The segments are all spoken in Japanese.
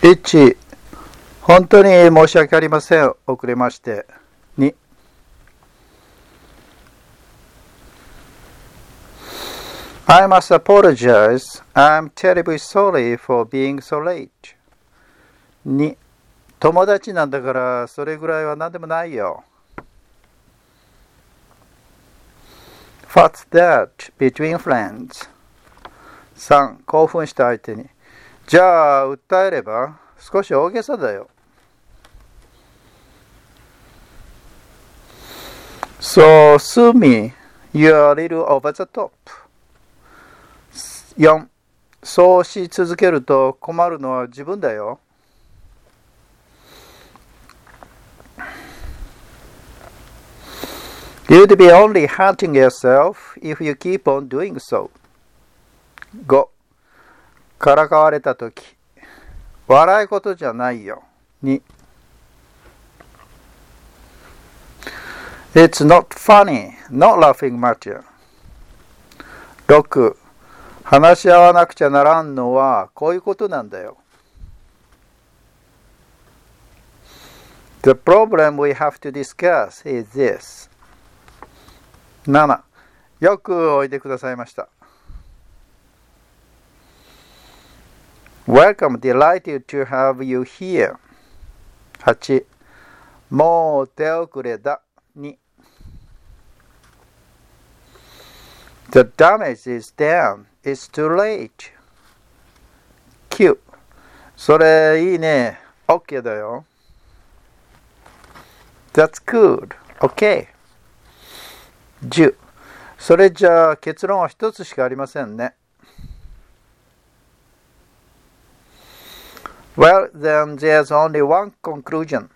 1、本当に申し訳ありません。遅れまして。2、I must apologize. I'm terribly sorry for being so late. 2、友達なんだからそれぐらいは何でもないよ。What's that between friends? 3、興奮した相手に。じゃあ、訴えれば少し大げさだよ。So, sue me. You're a little over the top. 4、そうし続けると困るのは自分だよ。You'd be only hurting yourself if you keep on doing so. 5、からかわれたとき、笑い事じゃないよ。2、It's not funny, not laughing matter. 6、話し合わなくちゃならんのはこういうことなんだよ。The problem we have to discuss is this. 7、よくおいでくださいました。Welcome, delighted to have you here. 8、もう手遅れだ。2、The damage is done. It's too late. 9、それいいね。OK だよ。That's good. OK。10、それじゃあ結論は一つしかありませんね。Well, then there's only one conclusion.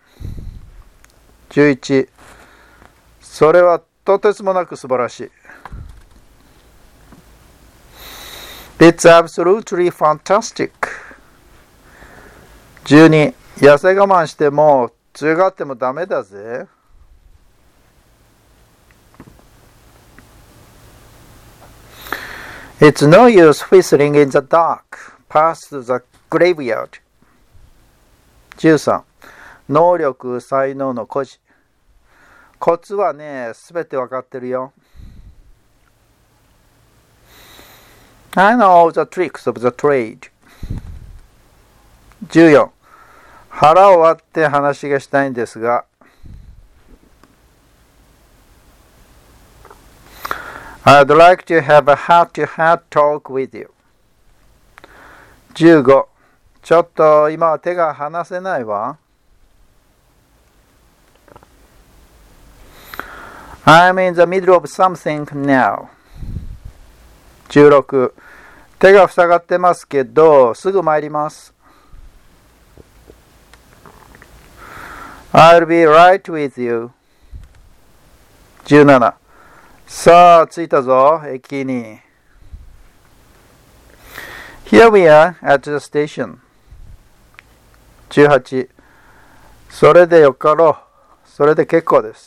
11、それはとてつもなく素晴らしい。It's absolutely fantastic. 12、痩せ我慢しても強がってもダメだぜ。It's no use whistling in the dark past the graveyard. 13、能力、才能の誇示。コツはね、すべてわかってるよ。I know the tricks of the trade. 14、腹を割って話がしたいんですが。I'd like to have a heart-to-heart talk with you. 15、ちょっと今は手が離せないわ。I'm in the middle of something now. 16、手が塞がってますけど、すぐ参ります。I'll be right with you. 17、さあ、着いたぞ、駅に。Here we are at the station. 18、それでよかろう。それで結構です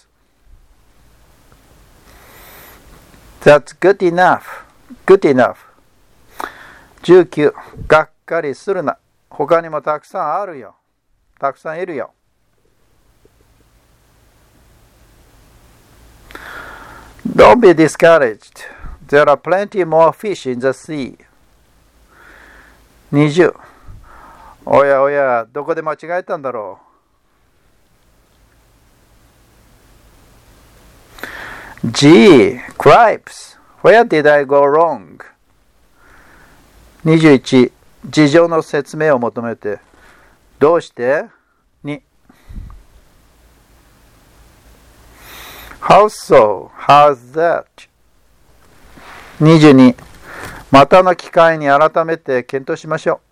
。That's good enough. Good enough. 19、がっかりするな。他にもたくさんあるよ。たくさんいるよ。Don't be discouraged. There are plenty more fish in the sea. 20、おやおや、どこで間違えたんだろう。Gee, cripes. Where did I go wrong? 21、事情の説明を求めて。どうして？ 2、How so? How's that? 22、またの機会に改めて検討しましょ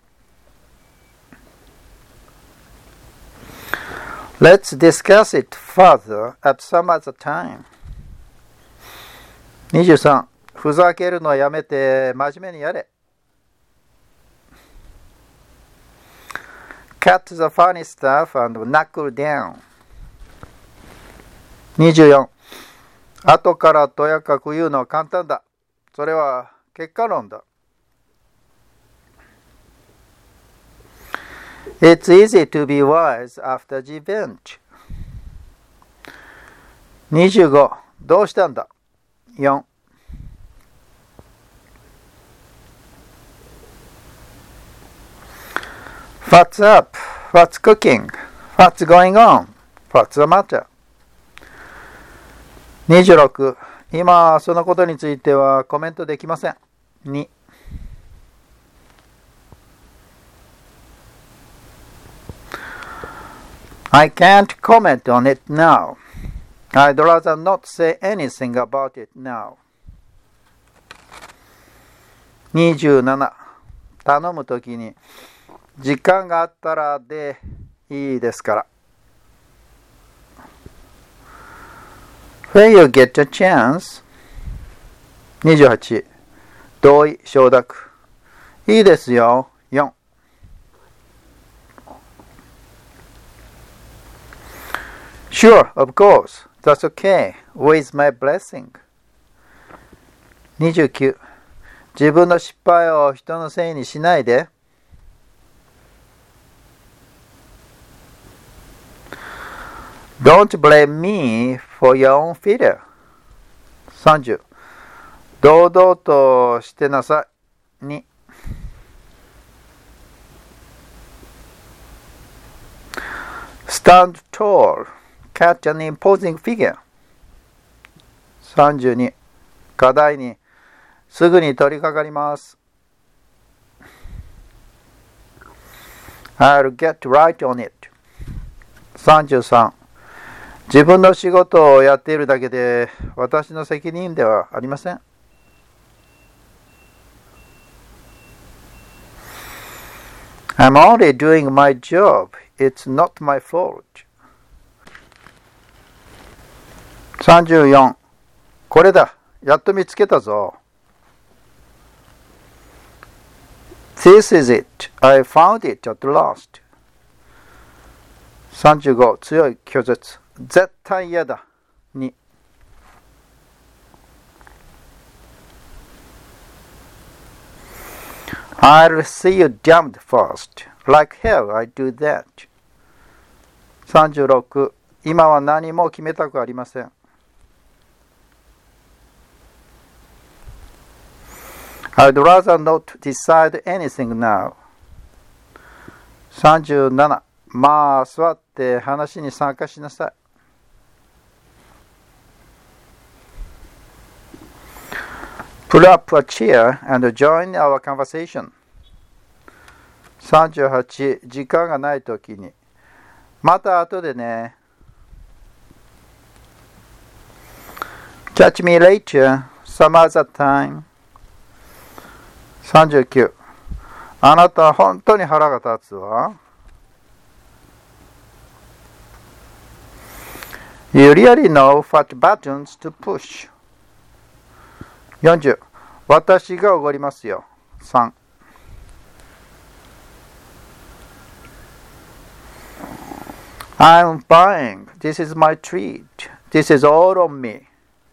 う。Let's discuss it further at some other time. 23、ふざけるのやめて真面目にやれ。Cut the funny stuff and knuckle down. 24、後からとやかく言うのは簡単だ。それは結果論だ。 It's easy to be wise after the event. 25. どうしたんだ 4. What's up? What's cooking? What's going on? What's the matter? 26. 今そのことについてはコメントできません。2. I can't comment on it now. I'd rather not say anything about it now. 27. 頼むときに時間があったらでいいですから。When you get a chance. 28. 同意承諾。いいですよ。4. Sure, of course. That's okay. With my blessing. 29. 自分の失敗を人のせいにしないで。Don't blame me for your own failure. 30. 堂々としてなさい。2. Stand tall. Catch an imposing figure. 32. 課題にすぐに取り掛かります。I'll get right on it. 33. 自分の仕事をやっているだけで私の責任ではありません。I'm only doing my job. It's not my fault. 34. これだ。やっと見つけたぞ。This is it. I found it at last. 35. 強い拒絶。絶対嫌だ。2. I'll see you damned first. Like hell I do that. 36. 今は何も決めたくありません。I'd rather not decide anything now. 37. まあ座って話に参加しなさい。Pull up a chair and join our conversation. 38. 時間がないときにまた後でね。Catch me later, some other time. 39. あなた本当に腹が立つわ。You really know what buttons to push. 40. 私がおごりますよ。3. I'm buying. This is my treat. This is all on me.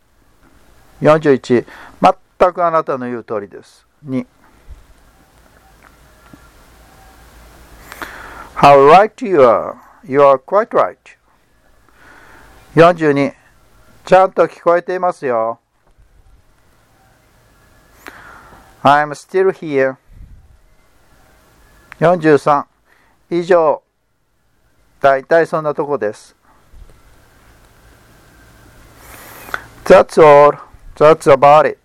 41. 全くあなたの言う通りです。2. How right you are. You are quite right. 42. ちゃんと聞こえていますよ。I'm still here. 43. 以上。だいたいそんなとこです。That's all. That's about it.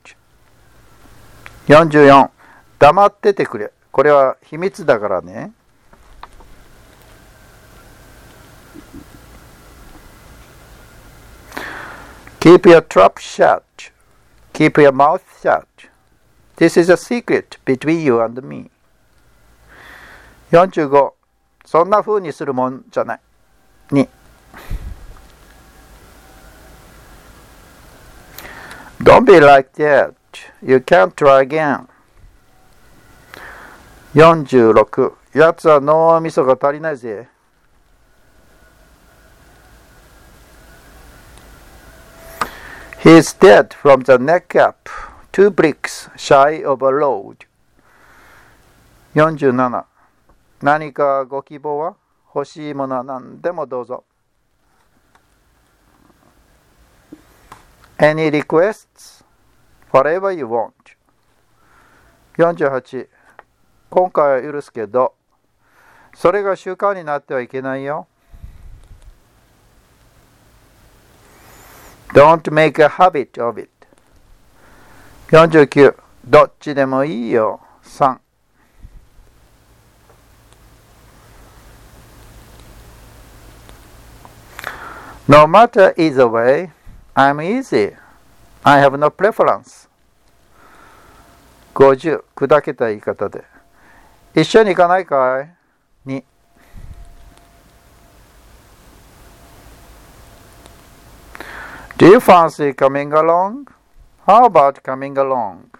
44. 黙っててくれ。これは秘密だからね。Keep your trap shut. Keep your mouth shut. This is a secret between you and me. 45. そんな風にするもんじゃない。2. Don't be like that. You can't try again. 46. やつは脳みそが足りないぜ。He's dead from the neck up. 2 bricks shy of a load. 47. 何かご希望は？欲しいものは何でもどうぞ。Any requests? Whatever you want. 48. 今回は許すけど、それが習慣になってはいけないよ。Don't make a habit of it. 49. どっちでもいいよ。3. No matter either way, I'm easy. I have no preference. 50. 砕けた言い方で。一緒に行かないかい？ 2. Do you fancy coming along? How about coming along?